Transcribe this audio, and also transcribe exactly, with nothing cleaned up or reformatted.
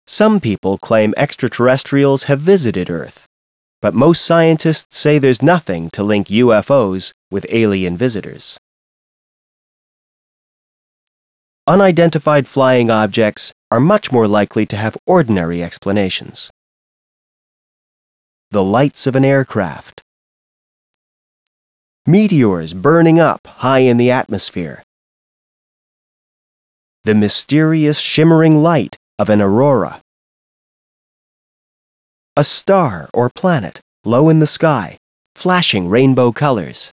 Some people claim extraterrestrials have visited Earth, but most scientists say there's nothing to link U F Os with alien visitors. Unidentified flying objects are much more likely to have ordinary explanations. The lights of an aircraft. Meteors burning up high in the atmosphere. The mysterious shimmering light of an aurora. A star or planet low in the sky, flashing rainbow colors.